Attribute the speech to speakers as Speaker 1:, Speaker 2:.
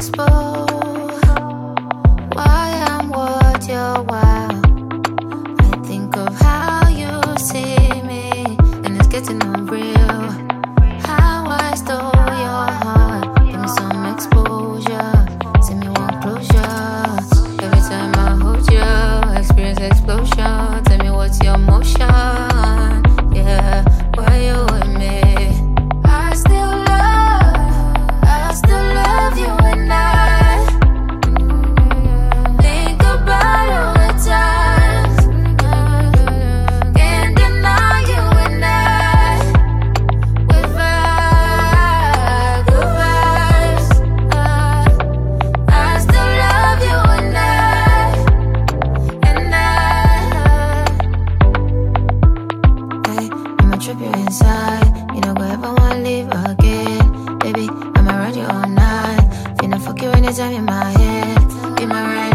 Speaker 1: explode. Why I'm what you're wild. I think of how you see me, and it's getting unreal. How I stole your heart, give me some exposure. Send me one closure. Every time I hold you, experience explosion. Tell me what's your motion. Yeah, why you with me? I still love you, and I think about all the times. Can't deny you, and I with good vibes. I still love you, and hey, I'ma trip you inside. You don't go ever wanna leave again. Baby, I'ma ride you all night. Finna fuck you anytime in my head. Be my right